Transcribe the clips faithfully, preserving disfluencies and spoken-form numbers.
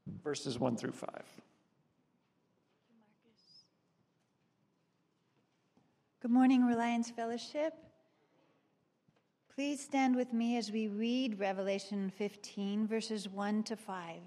verses one through five. Good morning, Reliance Fellowship. Please stand with me as we read Revelation fifteen, verses one to five.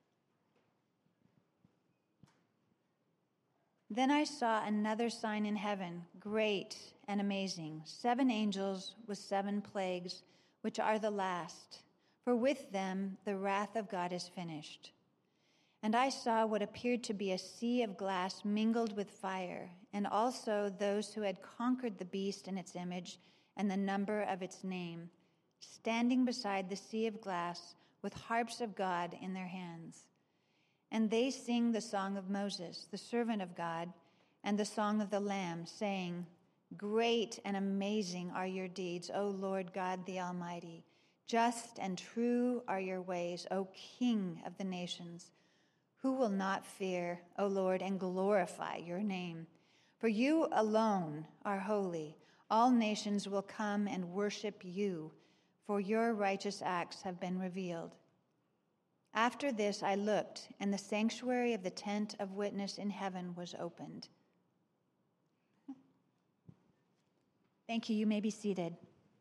Then I saw another sign in heaven, great and amazing, seven angels with seven plagues, which are the last, for with them the wrath of God is finished. And I saw what appeared to be a sea of glass mingled with fire, and also those who had conquered the beast and its image and the number of its name, standing beside the sea of glass with harps of God in their hands. And they sing the song of Moses, the servant of God, and the song of the Lamb, saying, Great and amazing are your deeds, O Lord God the Almighty. Just and true are your ways, O King of the nations. Who will not fear, O Lord, and glorify your name? For you alone are holy. All nations will come and worship you, for your righteous acts have been revealed. After this I looked, and the sanctuary of the tent of witness in heaven was opened. Thank you. You may be seated.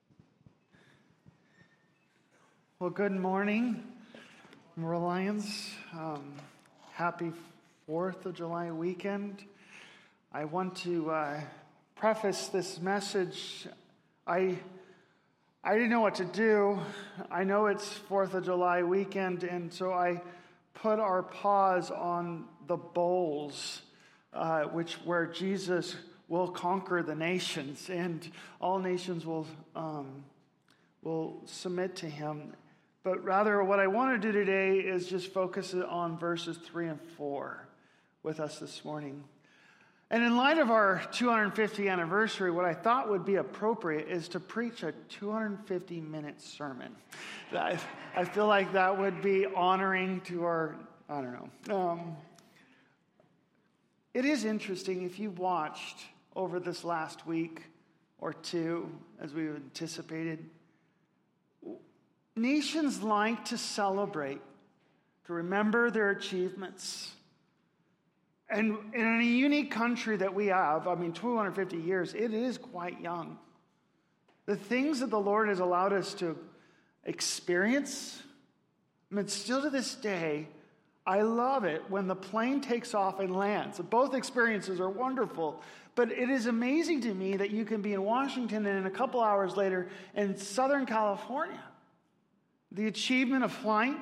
Well, good morning, Reliance. Um, happy fourth of July weekend. I want to uh, preface this message. I I didn't know what to do. I know it's fourth of July weekend, and so I put our pause on the bowls, uh, which where Jesus will conquer the nations, and all nations will um, will submit to him. But rather, what I want to do today is just focus on verses three and four with us this morning. And in light of our two hundred fiftieth anniversary, what I thought would be appropriate is to preach a two hundred fifty minute sermon. I, I feel like that would be honoring to our, I don't know. Um, it is interesting, if you've watched over this last week or two, as we anticipated, nations like to celebrate, to remember their achievements. And in a unique country that we have, I mean, two hundred fifty years, it is quite young. The things that the Lord has allowed us to experience, I mean, still to this day, I love it when the plane takes off and lands. Both experiences are wonderful, but it is amazing to me that you can be in Washington and a couple hours later in Southern California. The achievement of flying,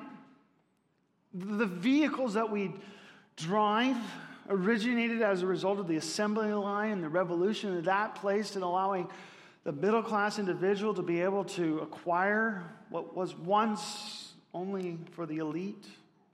the vehicles that we drive, originated as a result of the assembly line and the revolution that that placed in allowing the middle-class individual to be able to acquire what was once only for the elite.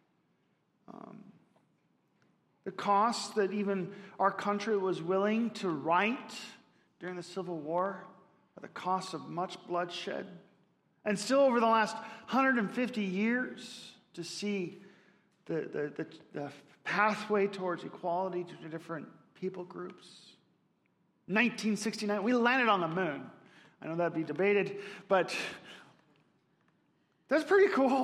Um, the cost that even our country was willing to write during the Civil War, at the cost of much bloodshed. And still over the last one hundred fifty years to see the, the, the, the pathway towards equality to different people groups. nineteen sixty-nine, we landed on the moon. I know that'd be debated, but that's pretty cool.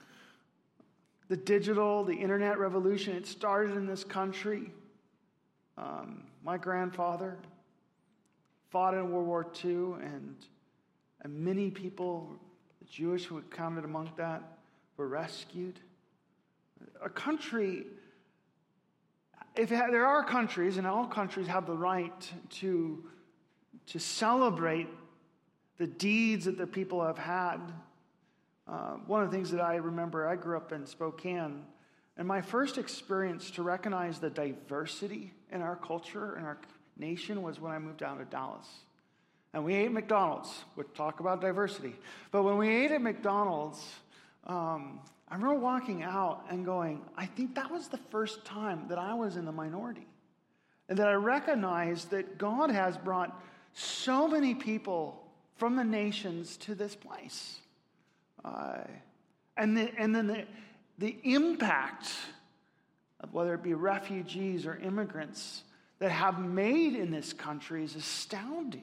The digital, the internet revolution, it started in this country. Um, my grandfather fought in World War Two, and, and many people, the Jewish who had counted among that, were rescued. A country, if it, there are countries, and all countries have the right to, to celebrate the deeds that the people have had. Uh, one of the things that I remember, I grew up in Spokane, and my first experience to recognize the diversity in our culture and our nation was when I moved down to Dallas. And we ate McDonald's. We'll talk about diversity. But when we ate at McDonald's, um, I remember walking out and going, I think that was the first time that I was in the minority. And that I recognized that God has brought so many people from the nations to this place. Uh, and, the, and then the, the impact of whether it be refugees or immigrants that have made in this country is astounding.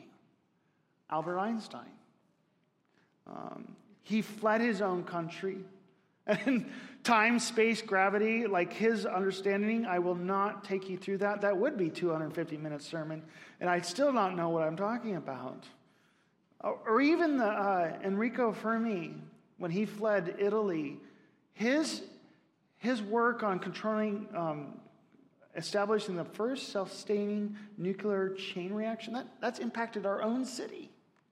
Albert Einstein. Um, he fled his own country And time, space, gravity, like his understanding, I will not take you through that. That would be two hundred fifty minute sermon, and I'd still not know what I'm talking about. Or even the uh, Enrico Fermi, when he fled Italy, his, his work on controlling, um, establishing the first self-sustaining nuclear chain reaction, that, that's impacted our own city.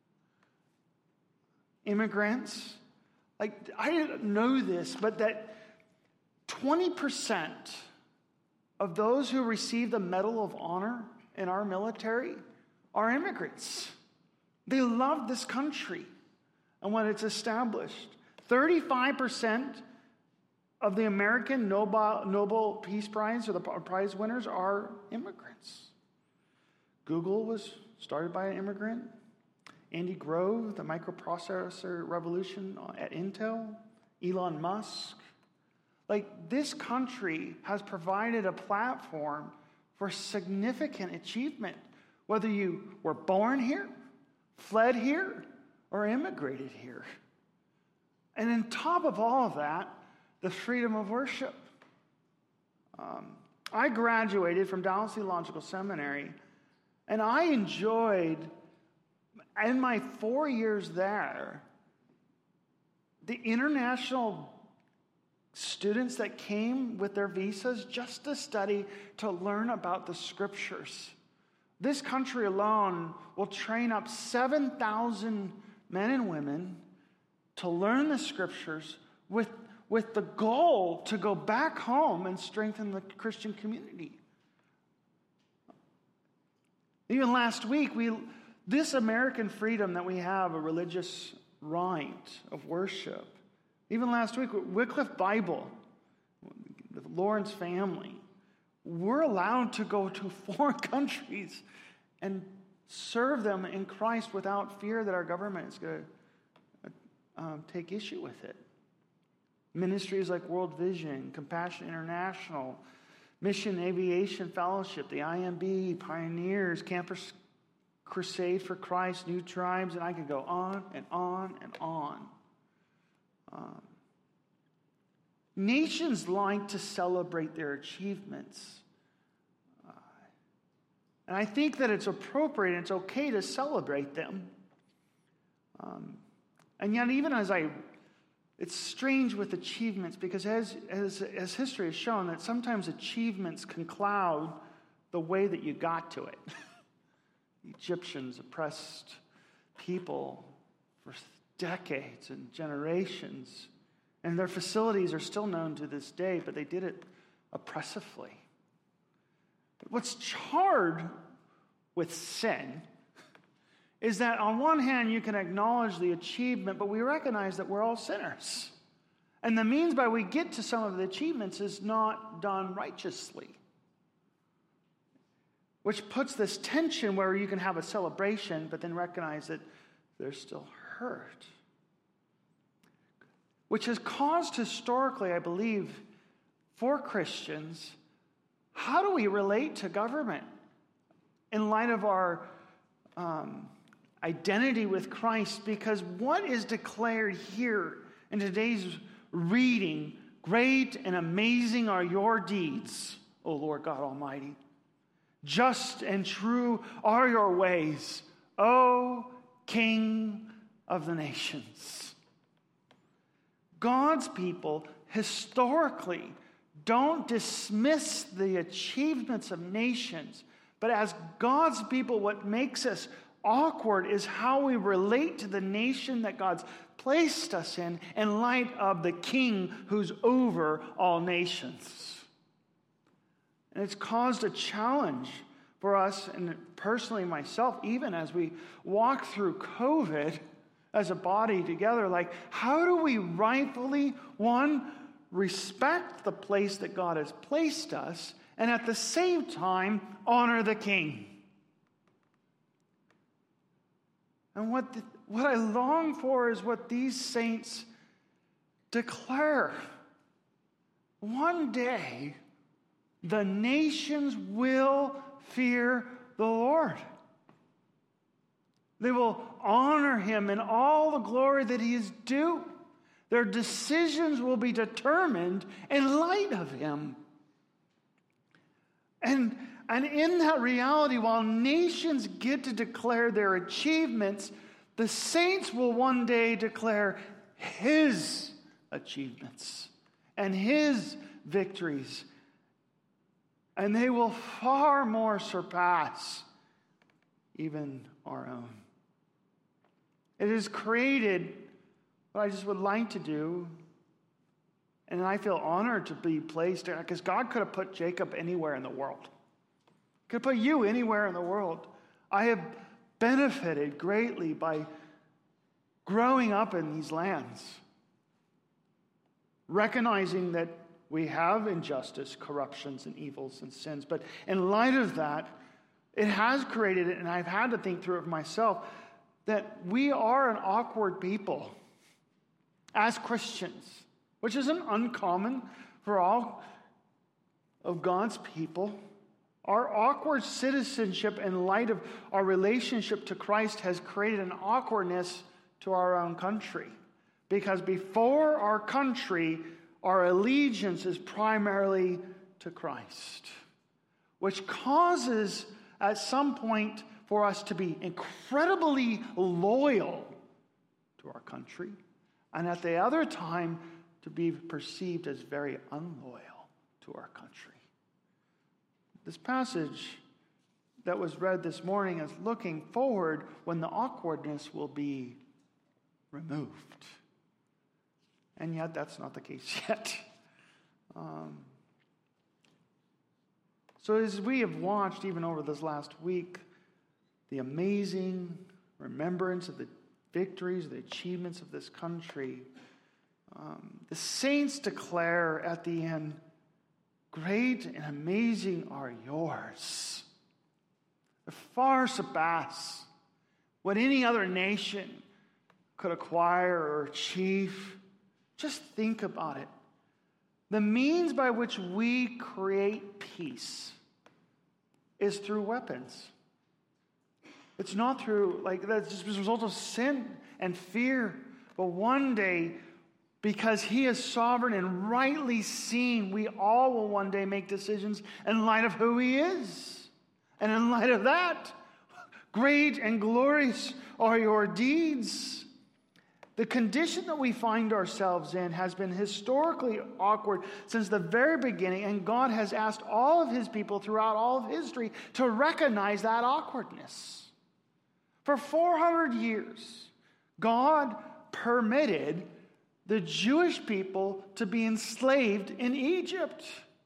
Immigrants, like, I didn't know this, but that twenty percent of those who receive the Medal of Honor in our military are immigrants. They love this country and when it's established. thirty-five percent of the American Nobel, Nobel Peace Prize or the prize winners are immigrants. Google was started by an immigrant. Andy Grove, the microprocessor revolution at Intel. Elon Musk. Like, this country has provided a platform for significant achievement, whether you were born here, fled here, or immigrated here. And on top of all of that, the freedom of worship. Um, I graduated from Dallas Theological Seminary, and I enjoyed, in my four years there, the international students that came with their visas just to study, to learn about the scriptures. This country alone will train up seven thousand men and women to learn the scriptures with, with the goal to go back home and strengthen the Christian community. Even last week, we this American freedom that we have, a religious right of worship. Even last week, Wycliffe Bible, the Lawrence family, we're allowed to go to foreign countries and serve them in Christ without fear that our government is going to uh, take issue with it. Ministries like World Vision, Compassion International, Mission Aviation Fellowship, the I M B, Pioneers, Campus Crusade for Christ, New Tribes, and I could go on and on and on. Um, nations like to celebrate their achievements. Uh, and I think that it's appropriate and it's okay to celebrate them. Um, and yet, even as I, it's strange with achievements because as, as, as history has shown that sometimes achievements can cloud the way that you got to it. The Egyptians oppressed people for decades and generations. And their facilities are still known to this day, but they did it oppressively. But what's hard with sin is that on one hand you can acknowledge the achievement, but we recognize that we're all sinners. And the means by we get to some of the achievements is not done righteously. Which puts this tension where you can have a celebration, but then recognize that there's still hurt. Which has caused historically, I believe, for Christians, how do we relate to government in light of our um, identity with Christ? Because what is declared here in today's reading, great and amazing are your deeds, O Lord God Almighty. Just and true are your ways, O King of the nations. God's people historically don't dismiss the achievements of nations, but as God's people, what makes us awkward is how we relate to the nation that God's placed us in in light of the King who's over all nations. And it's caused a challenge for us, and personally myself, even as we walk through COVID as a body together, like, how do we rightfully, one, respect the place that God has placed us, and at the same time, honor the King? And what, the, what I long for is what these saints declare. One day, the nations will fear the Lord. They will honor him in all the glory that he is due. Their decisions will be determined in light of him. And, and in that reality, while nations get to declare their achievements, the saints will one day declare his achievements and his victories. And they will far more surpass even our own. It is created what I just would like to do, and I feel honored to be placed there, because God could have put Jacob anywhere in the world. Could have put you anywhere in the world. I have benefited greatly by growing up in these lands, recognizing that we have injustice, corruptions, and evils and sins. But in light of that, it has created it, and I've had to think through it myself, that we are an awkward people as Christians, which isn't uncommon for all of God's people. Our awkward citizenship in light of our relationship to Christ has created an awkwardness to our own country. Because before our country, our allegiance is primarily to Christ, which causes at some point for us to be incredibly loyal to our country, and at the other time to be perceived as very unloyal to our country. This passage that was read this morning is looking forward when the awkwardness will be removed. And yet that's not the case yet. Um, so as we have watched even over this last week, the amazing remembrance of the victories, the achievements of this country, um, the saints declare at the end, great and amazing are yours. They far surpass what any other nation could acquire or achieve. Just think about it. The means by which we create peace is through weapons. It's not through, like, that's just as a result of sin and fear. But one day, because he is sovereign and rightly seen, we all will one day make decisions in light of who he is. And in light of that, great and glorious are your deeds. The condition that we find ourselves in has been historically awkward since the very beginning, and God has asked all of his people throughout all of history to recognize that awkwardness. For four hundred years, God permitted the Jewish people to be enslaved in Egypt.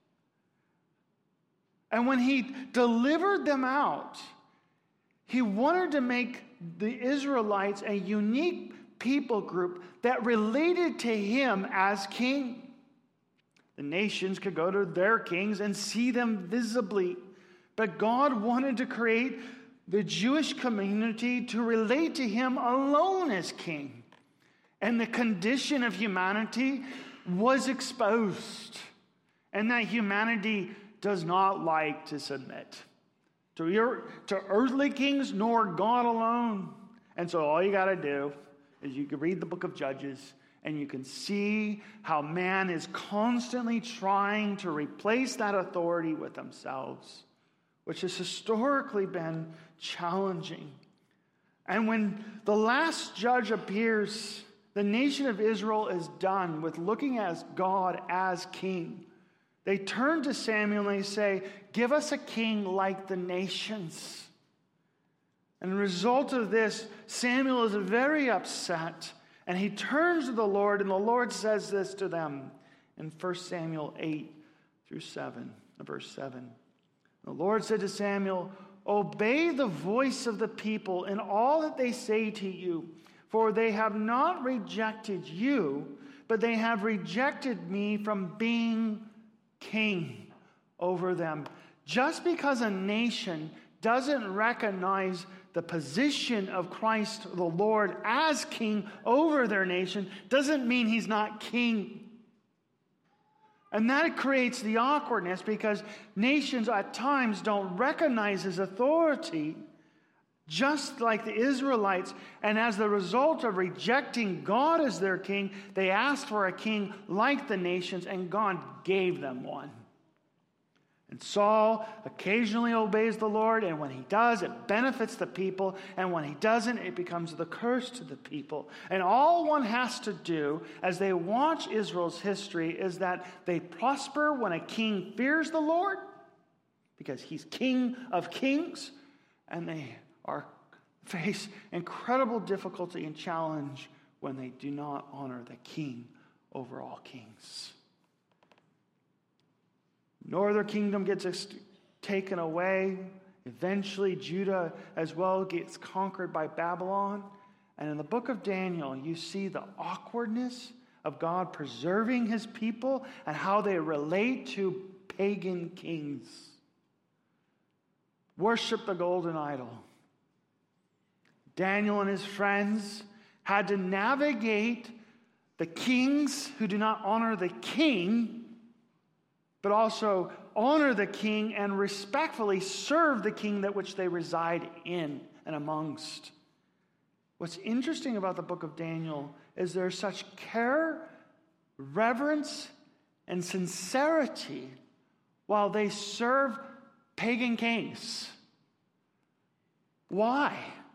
And when he delivered them out, he wanted to make the Israelites a unique people group that related to him as king. The nations could go to their kings and see them visibly. But God wanted to create the Jewish community to relate to him alone as king. And the condition of humanity was exposed. And that humanity does not like to submit to, your, to earthly kings nor God alone. And so all you got to do is you can read the book of Judges and you can see how man is constantly trying to replace that authority with themselves, which has historically been challenging. And when the last judge appears, the nation of Israel is done with looking at God as king. They turn to Samuel and they say, give us a king like the nations. And the result of this, Samuel is very upset. And he turns to the Lord, and the Lord says this to them in First Samuel eight through seven, verse seven. The Lord said to Samuel, obey the voice of the people in all that they say to you, for they have not rejected you, but they have rejected me from being king over them. Just because a nation doesn't recognize the position of Christ the Lord as king over their nation doesn't mean he's not king. And that creates the awkwardness because nations at times don't recognize his authority just like the Israelites. And as the result of rejecting God as their king, they asked for a king like the nations, and God gave them one. And Saul occasionally obeys the Lord, and when he does, it benefits the people, and when he doesn't, it becomes the curse to the people. And all one has to do as they watch Israel's history is that they prosper when a king fears the Lord, because he's King of kings, and they are face incredible difficulty and challenge when they do not honor the king over all kings. Northern kingdom gets taken away. Eventually, Judah as well gets conquered by Babylon. And in the book of Daniel, you see the awkwardness of God preserving his people and how they relate to pagan kings. Worship the golden idol. Daniel and his friends had to navigate the kings who do not honor the king, but also honor the king and respectfully serve the king that which they reside in and amongst. What's interesting about the book of Daniel is there's such care, reverence, and sincerity while they serve pagan kings. Why?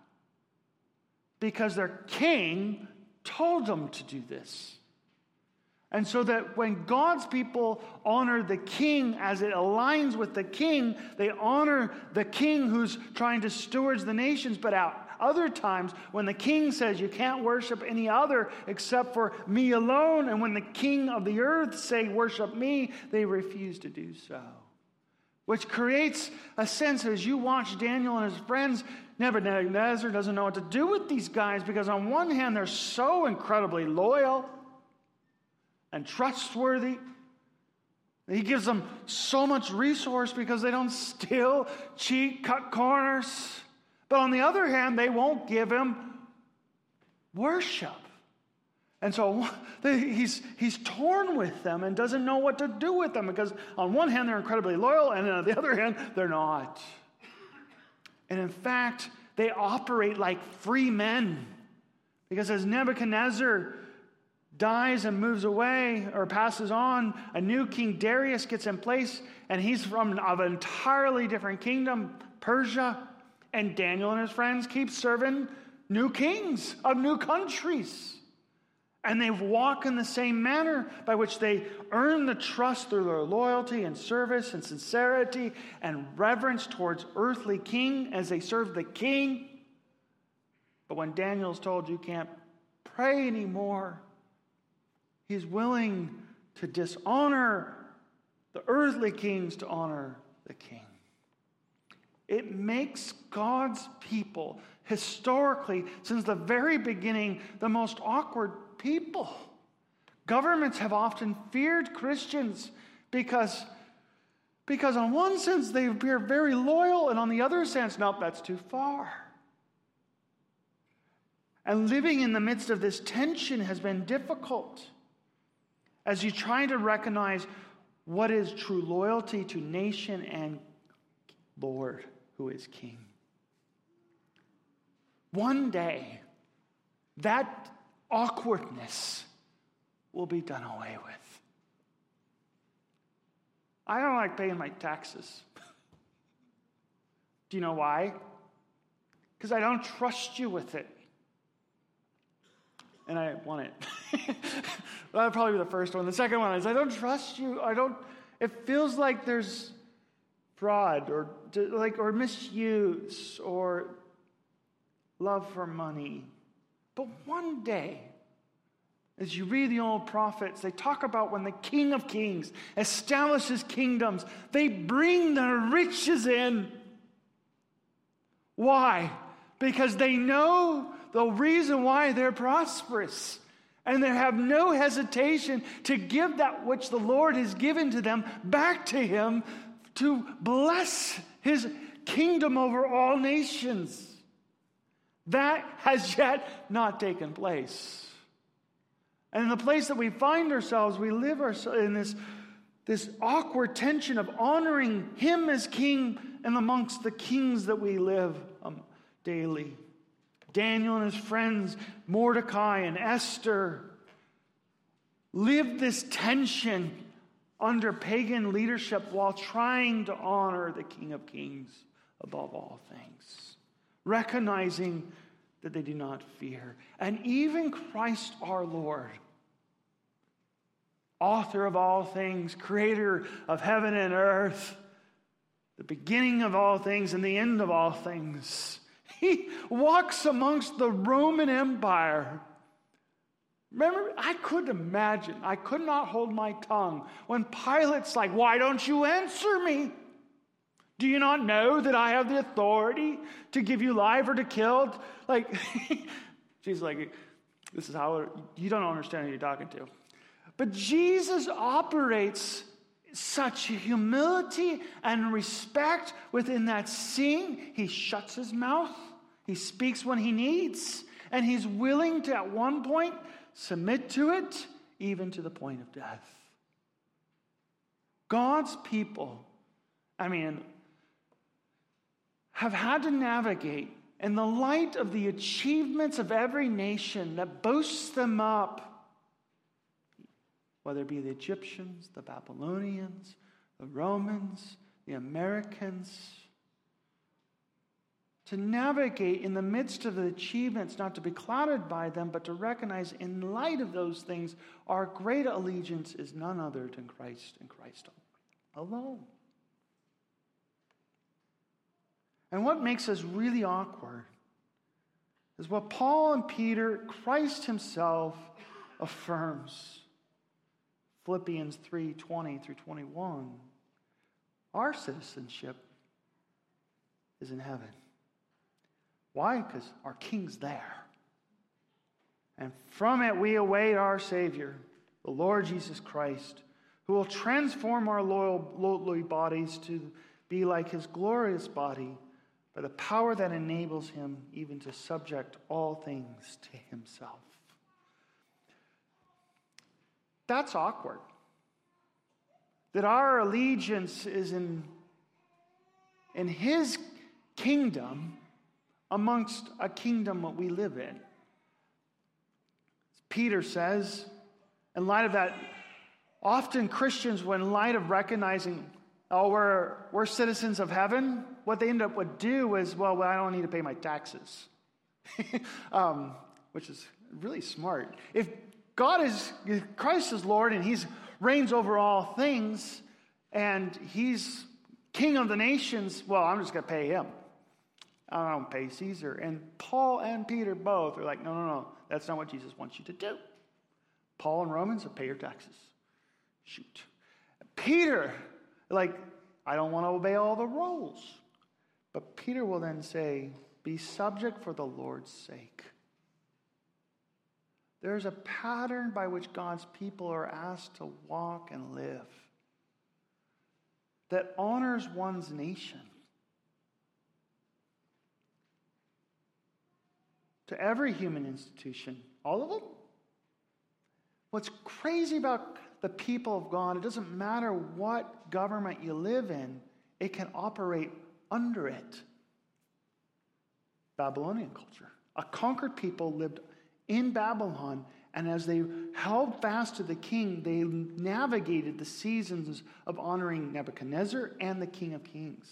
Because their king told them to do this. And so that when God's people honor the king as it aligns with the king, they honor the king who's trying to steward the nations. But at other times, when the king says you can't worship any other except for me alone, and when the king of the earth say worship me, they refuse to do so. Which creates a sense as you watch Daniel and his friends, Nebuchadnezzar doesn't know what to do with these guys, because on one hand, they're so incredibly loyal and trustworthy. He gives them so much resource because they don't steal, cheat, cut corners. But on the other hand, they won't give him worship. And so he's, he's torn with them and doesn't know what to do with them, because on one hand, they're incredibly loyal, and on the other hand, they're not. And in fact, they operate like free men, because as Nebuchadnezzar dies and moves away or passes on, a new king, Darius, gets in place, and he's from an entirely different kingdom, Persia, and Daniel and his friends keep serving new kings of new countries. And they walk in the same manner by which they earn the trust through their loyalty and service and sincerity and reverence towards earthly king as they serve the king. But when Daniel's told you can't pray anymore, he's willing to dishonor the earthly kings to honor the king. It makes God's people, historically, since the very beginning, the most awkward people. Governments have often feared Christians because, because on one sense they appear very loyal, and on the other sense, nope, that's too far. And living in the midst of this tension has been difficult as you try to recognize what is true loyalty to nation and Lord who is King. One day, that awkwardness will be done away with. I don't like paying my taxes. Do you know why? Because I don't trust you with it. And I want it. That'll probably be the first one. The second one is I don't trust you. I don't. It feels like there's fraud or like or misuse or love for money. But one day, as you read the old prophets, they talk about when the King of Kings establishes kingdoms, they bring their riches in. Why? Because they know the reason why they're prosperous. And they have no hesitation to give that which the Lord has given to them back to him to bless his kingdom over all nations. That has yet not taken place. And in the place that we find ourselves, we live in this, this awkward tension of honoring him as king and amongst the kings that we live um, daily. Daniel and his friends, Mordecai and Esther, lived this tension under pagan leadership while trying to honor the King of Kings above all things, recognizing that they do not fear. And even Christ our Lord, author of all things, creator of heaven and earth, the beginning of all things and the end of all things, he walks amongst the Roman Empire. Remember, I couldn't imagine, I could not hold my tongue when Pilate's like, why don't you answer me? Do you not know that I have the authority to give you life or to kill? Like, she's like, this is how, it, you don't understand who you're talking to. But Jesus operates such humility and respect within that scene. He shuts his mouth. He speaks when he needs. And he's willing to, at one point, submit to it, even to the point of death. God's people, I mean, have had to navigate in the light of the achievements of every nation that boasts them up, whether it be the Egyptians, the Babylonians, the Romans, the Americans, to navigate in the midst of the achievements, not to be clouded by them, but to recognize in light of those things, our great allegiance is none other than Christ and Christ alone. And what makes us really awkward is what Paul and Peter, Christ himself, affirms. Philippians three twenty through twenty-one. Our citizenship is in heaven. Why? Because our King's there. And from it we await our Savior, the Lord Jesus Christ, who will transform our lowly bodies to be like his glorious body by the power that enables him even to subject all things to himself. That's awkward. That our allegiance is in, in his kingdom amongst a kingdom that we live in. Peter says, in light of that, often Christians, when in light of recognizing, oh, we're, we're citizens of heaven, what they end up would do is, well, well I don't need to pay my taxes. um, which is really smart. If God is, Christ is Lord and he's reigns over all things and he's king of the nations, well, I'm just going to pay him. I don't pay Caesar. And Paul and Peter both are like, no, no, no. That's not what Jesus wants you to do. Paul and Romans, pay your taxes. Shoot. Peter, like, I don't want to obey all the rules. But Peter will then say, be subject for the Lord's sake. There's a pattern by which God's people are asked to walk and live that honors one's nation. To every human institution, all of them. What's crazy about the people of God, it doesn't matter what government you live in, it can operate under it. Babylonian culture. A conquered people lived in Babylon, and as they held fast to the king, they navigated the seasons of honoring Nebuchadnezzar and the King of Kings.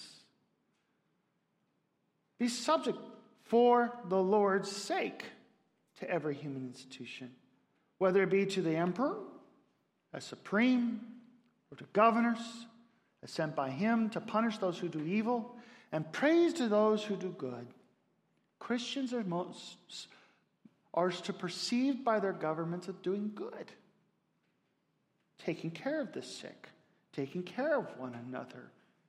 Be subject for the Lord's sake to every human institution, whether it be to the emperor, as supreme, or to governors, as sent by him to punish those who do evil, and praise to those who do good. Christians are most are to perceive by their governments of doing good, taking care of the sick, taking care of one another,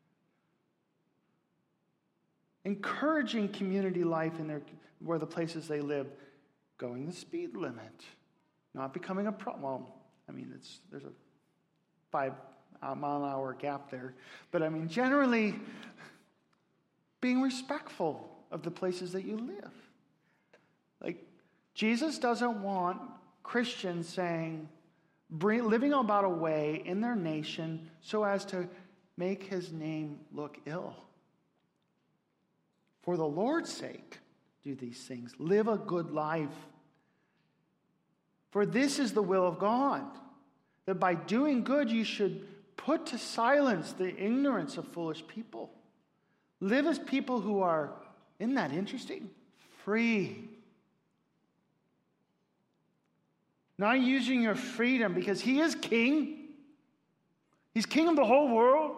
encouraging community life in their where the places they live, going the speed limit, not becoming a problem. Well, I mean, it's there's a five mile an hour gap there, but I mean, generally being respectful of the places that you live. Like, Jesus doesn't want Christians saying, living about a way in their nation so as to make his name look ill. For the Lord's sake, do these things. Live a good life. For this is the will of God, that by doing good you should put to silence the ignorance of foolish people. Live as people who are, isn't that interesting? Free. Not using your freedom because he is king. He's king of the whole world.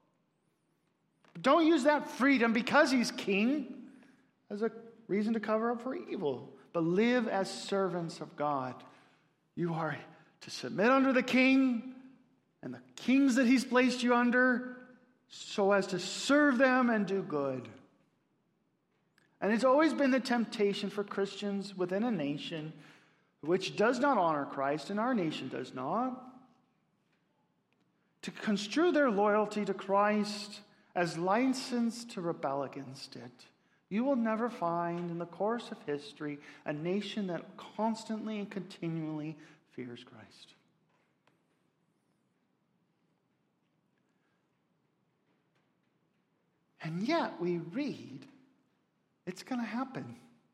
Don't use that freedom because he's king as a reason to cover up for evil. But live as servants of God. You are to submit under the king and the kings that he's placed you under so as to serve them and do good. And it's always been the temptation for Christians within a nation which does not honor Christ, and our nation does not, to construe their loyalty to Christ as license to rebel against it. You will never find in the course of history a nation that constantly and continually fears Christ. And yet we read it's going to happen.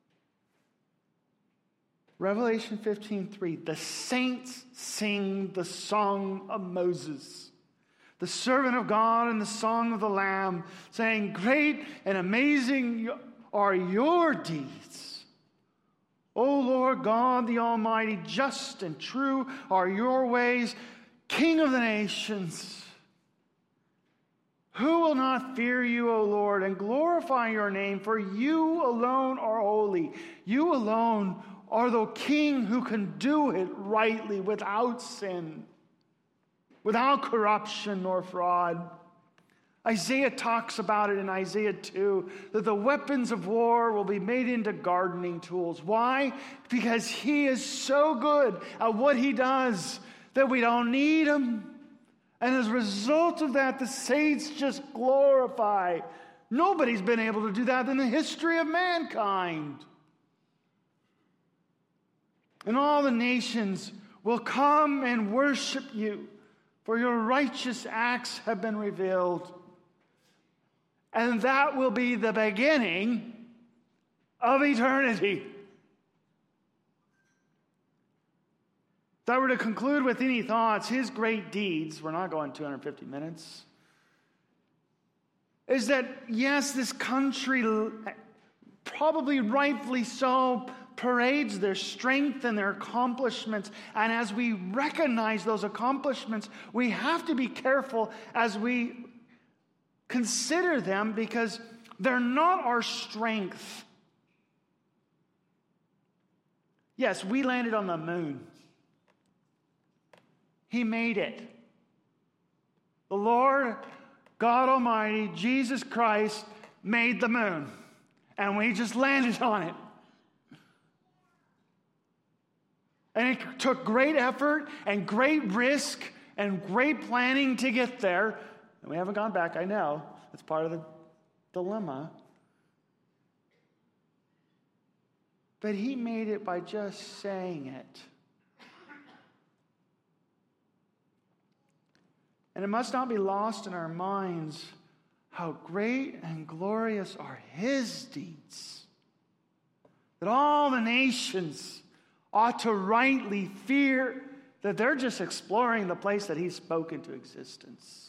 Revelation fifteen three, the saints sing the song of Moses, the servant of God, and the song of the Lamb, saying, great and amazing are your deeds. O Lord God the Almighty, just and true are your ways, King of the nations. Who will not fear you, O Lord, and glorify your name? For you alone are holy. You alone are the King who can do it rightly, without sin, without corruption nor fraud. Isaiah talks about it in Isaiah two, that the weapons of war will be made into gardening tools. Why? Because he is so good at what he does that we don't need him. And as a result of that, the saints just glorify. Nobody's been able to do that in the history of mankind. And all the nations will come and worship you, for your righteous acts have been revealed. And that will be the beginning of eternity. If I were to conclude with any thoughts, his great deeds, we're not going two hundred fifty minutes, is that, yes, this country, probably rightfully so, parades their strength and their accomplishments. And as we recognize those accomplishments, we have to be careful as we consider them, because they're not our strength. Yes, we landed on the moon. He made it. The Lord God Almighty, Jesus Christ, made the moon. And we just landed on it. And it took great effort and great risk and great planning to get there. And we haven't gone back, I know. That's part of the dilemma. But he made it by just saying it. And it must not be lost in our minds how great and glorious are his deeds. That all the nations ought to rightly fear that they're just exploring the place that he's spoken to existence.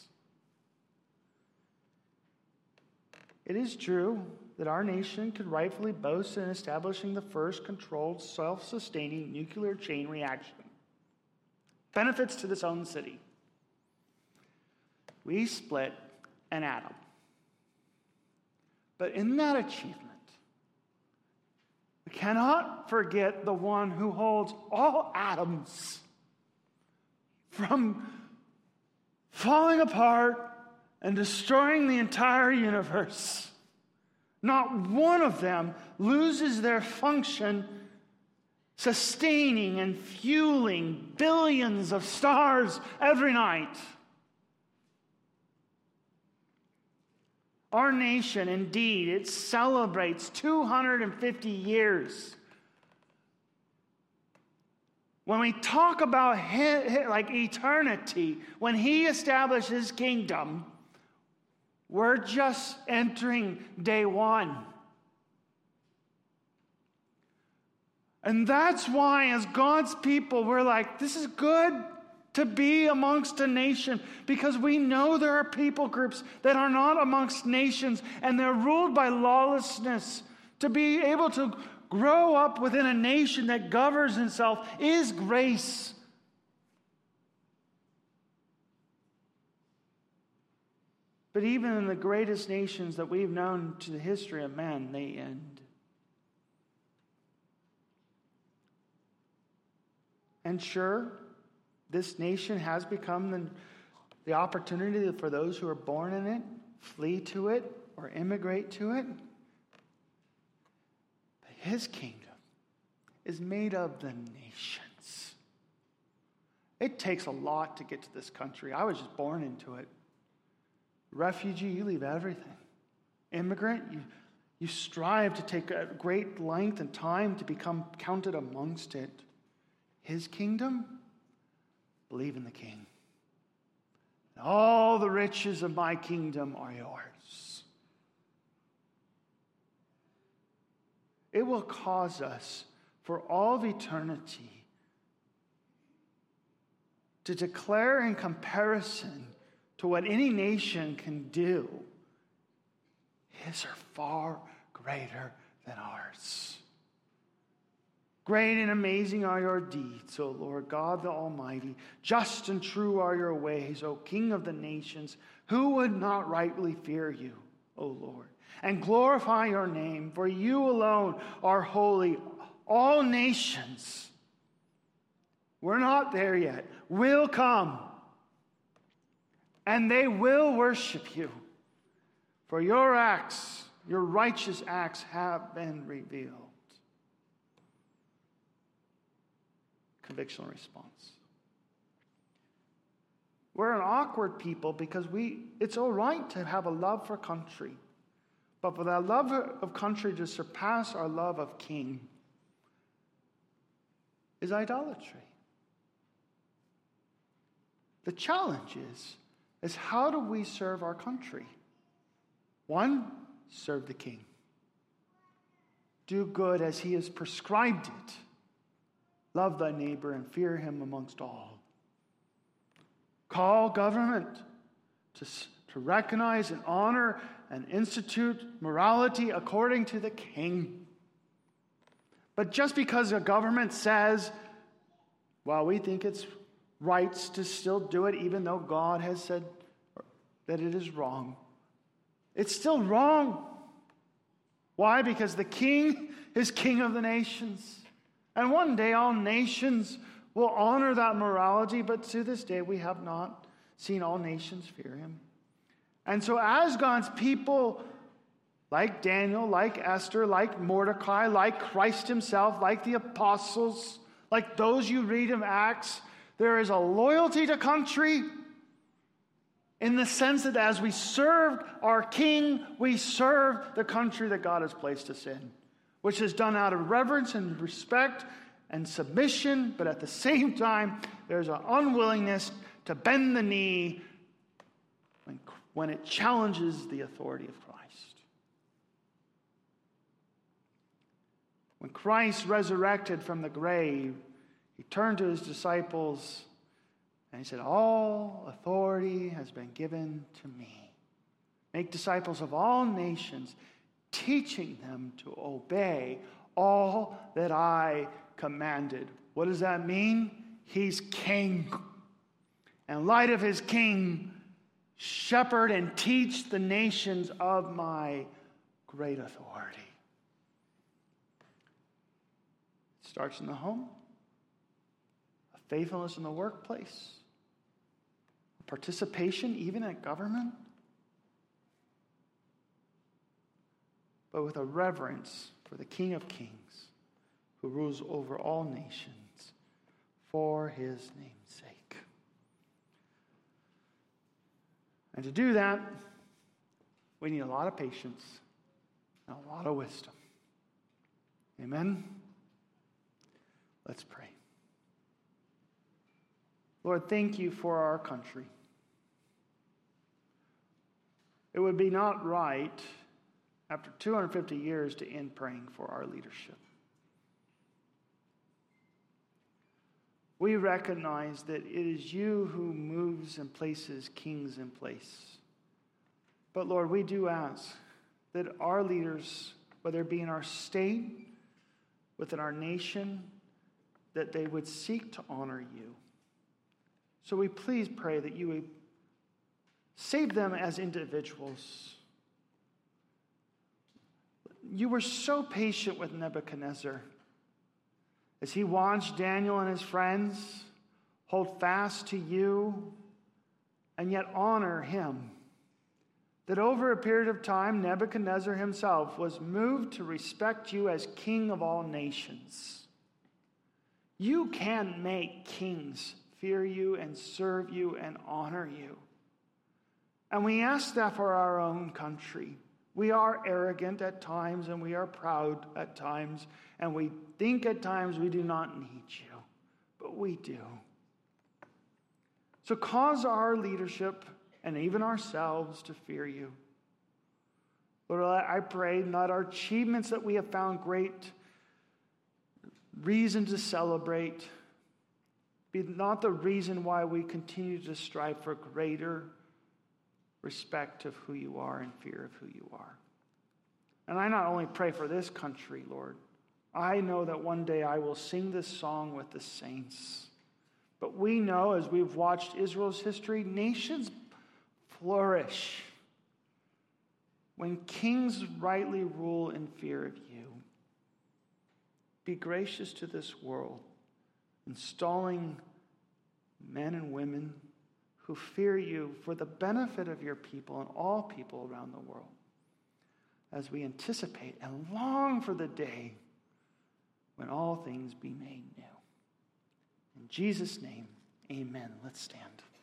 It is true that our nation could rightfully boast in establishing the first controlled, self-sustaining nuclear chain reaction. Benefits to this own city. We split an atom. But in that achievement, we cannot forget the one who holds all atoms from falling apart and destroying the entire universe. Not one of them loses their function, sustaining and fueling billions of stars every night. Our nation, indeed, it celebrates two hundred fifty years. When we talk about his, like eternity, when he established his kingdom, we're just entering day one. And that's why, as God's people, we're like, this is good to be amongst a nation, because we know there are people groups that are not amongst nations, and they're ruled by lawlessness. To be able to grow up within a nation that governs itself is grace. But even in the greatest nations that we've known to the history of man, they end. And sure, this nation has become the, the opportunity for those who are born in it, flee to it, or immigrate to it. But his kingdom is made of the nations. It takes a lot to get to this country. I was just born into it. Refugee, you leave everything. Immigrant, you, you strive to take a great length and time to become counted amongst it. His kingdom, believe in the King. All the riches of my kingdom are yours. It will cause us for all of eternity to declare in comparison to what any nation can do, his are far greater than ours. Great and amazing are your deeds, O Lord God the Almighty. Just and true are your ways, O King of the nations. Who would not rightly fear you, O Lord, and glorify your name? For you alone are holy. All nations, we're not there yet, will come, and they will worship you. For your acts, your righteous acts have been revealed. Convictional response. We're an awkward people because we it's all right to have a love for country. But for that love of country to surpass our love of king is idolatry. The challenge is, is how do we serve our country? One, serve the king. Do good as he has prescribed it. Love thy neighbor and fear him amongst all. Call government to, to recognize and honor and institute morality according to the king. But just because a government says, well, we think it's right to still do it even though God has said that it is wrong, it's still wrong. Why? Because the king is king of the nations. And one day all nations will honor that morality, but to this day we have not seen all nations fear him. And so as God's people, like Daniel, like Esther, like Mordecai, like Christ himself, like the apostles, like those you read in Acts, there is a loyalty to country in the sense that as we serve our king, we serve the country that God has placed us in, which is done out of reverence and respect and submission, but at the same time, there's an unwillingness to bend the knee when, when it challenges the authority of Christ. When Christ resurrected from the grave, he turned to his disciples and he said, all authority has been given to me. Make disciples of all nations, teaching them to obey all that I commanded. What does that mean? He's king. In light of his king, shepherd and teach the nations of my great authority. It starts in the home, a faithfulness in the workplace, participation even at government, but with a reverence for the King of Kings, who rules over all nations for his name's sake. And to do that, we need a lot of patience and a lot of wisdom. Amen? Let's pray. Lord, thank you for our country. It would be not right after two hundred fifty years to end praying for our leadership. We recognize that it is you who moves and places kings in place. But Lord, we do ask that our leaders, whether it be in our state, within our nation, that they would seek to honor you. So we please pray that you would save them as individuals. You were so patient with Nebuchadnezzar as he watched Daniel and his friends hold fast to you and yet honor him. That over a period of time, Nebuchadnezzar himself was moved to respect you as king of all nations. You can make kings fear you and serve you and honor you. And we ask that for our own country. We are arrogant at times and we are proud at times, and we think at times we do not need you, but we do. So cause our leadership and even ourselves to fear you. Lord, I pray not our achievements that we have found great reason to celebrate be not the reason why we continue to strive for greater respect of who you are and fear of who you are. And I not only pray for this country, Lord, I know that one day I will sing this song with the saints. But we know, as we've watched Israel's history, nations flourish when kings rightly rule in fear of you. Be gracious to this world, installing men and women who fear you for the benefit of your people and all people around the world, as we anticipate and long for the day when all things be made new. In Jesus' name, amen. Let's stand.